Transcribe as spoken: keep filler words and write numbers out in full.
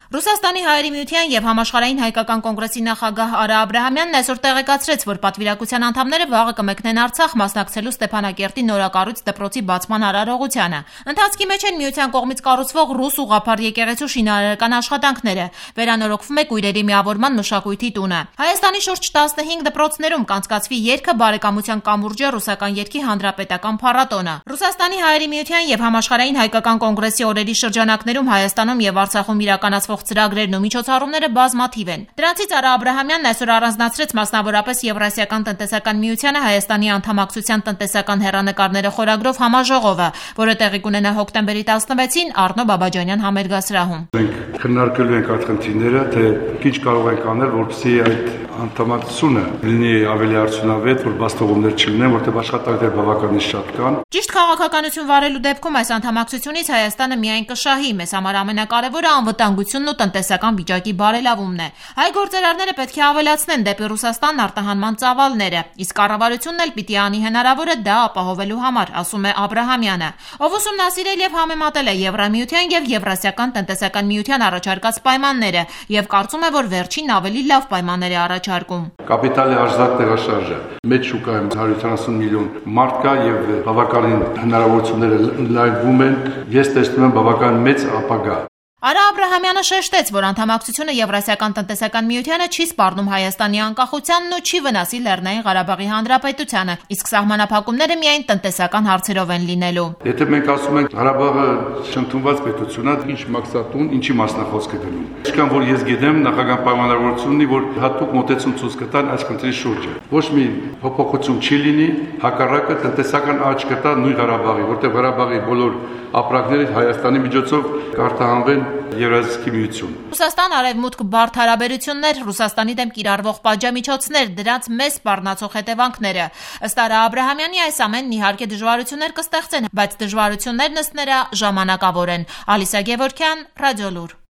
Ռուսաստանի Հայերի միության և Համաշխարհային հայկական կոնգրեսի նախագահ Արա Աբրահամյանն այսօր տեղեկացրեց, որ պատվիրակության անդամները վաղը կմեկնեն Արցախ մասնակցելու Ստեփանակերտի նորակառույց դպրոցի բացման արարողությանը։ Ընթացքի մեջ են միության կողմից կառուցվող ռուս ուղղափառ եկեղեցու շինարարական աշխատանքները, վերանորոգվում է կույրերի միավորման մշակույթի տունը։ Հայաստանի շուրջ տասնհինգ դպրոցներում կանցկացվի երգը բարեկամության կամուրջը ռուսական երգի հանրապետական փառատոնը։ Ռուսաստանի Հայերի միության և Համաշխարհային հայկական կոնգրեսի օրերի շրջանակներում Հայաստանում և Արցախում իրականացվող ծրագրերն ու միջոցառումները բազմաթիվ են։ Դրանցից Արա Աբրահամյանն այսօր առանձնացրեց մասնավորապես Եվրասիական տնտեսական միությանը Հայաստանի անդամակցության տնտեսական հեռանկարները խորագրով համաժողովը, որը տեղի կունենա հոկտեմբերի տասնվեցին Առնո Բաբաջանյան համերգասրահում։ Մենք քննարկելու ենք այդ խնդիրները, թե ինչ կարող ենք անել, որպեսզի այդ անդամակցությունը լինի ավելի արդյունավետ, որ բաստողումներ չլինեն, որտեղ աշխատանքներ բավականին շատ կան։ Ճիշտ քաղաքականություն վարելու դեպքում այս անդամակցությունից Հայաստանը միայն կշահի, մեզ համար ամենակարևորը անվտանգությունն ու տնտեսական վիճակի բարելավումն է։ Հայ գործարարները պետք է ավելացնեն դեպի Ռուսաստան արտահանման ծավալները, իսկ կառավարությունն էլ պիտի անի հնարավորը դա ապահովելու համար, ասում է Աբրահամյանը, ով ուսումնասիրել եւ համեմատել է Եվրամիության եւ Եվրասիական տնտեսական միության առաջարկած պայմանները եւ կարծում է, որ վերջին ավելի լավ պայմաններ է առաջարկում։ Կապիտալի արժանակ տեղաշարժը մեծ շուկայում հարյուր ութանասուն միլիոն մարդ կա եւ բավականին հնարավորությունները լայնվում են։ Ես տեսնում եմ բավական մեծ ապագա։ Արա Աբրահամյանը շեշտեց, որ անդամակցությունը Եվրասիական տնտեսական միությանը չի սպառնում Հայաստանի անկախությանն ու չի վնասի Լեռնային Ղարաբաղի Հանրապետությանը, իսկ սահմանափակումները միայն տնտեսական հարցերով են լինելու։ Եթե մենք ասում ենք Ղարաբաղը չընդունված պետություն է, ինչ մակսատուն, ինչի մասնախոսք է դնում։ Ինչքան որ ես գիտեմ, նախագահ պայմանավորություն ունի, որ հատուկ մոտեցում ցույց կտան այս քննի շուրջը։ Ոչ մի փոփոխություն չի լինի, հակառակը տնտեսական աճ կտա նույն Ղարաբաղի, որտեղ Ղարաբաղի բոլոր ապրանքները Հայաստանի միջոցով կարտահանվեն Եվրասիական միություն։ Ռուսաստան-Արևմուտք բարդ հարաբերություններ, Ռուսաստանի դեմ կիրառվող պատժամիջոցներ, դրանց մեծ սպառնացող հետևանքները։ Ըստ Արա Աբրահամյանի այս ամենն իհարկե դժվարություններ կստեղծեն, բայց դժվարություններն ըստ նրա ժամանակավոր են։ Ալիսա Գևորգյան, Ռադիոլուր։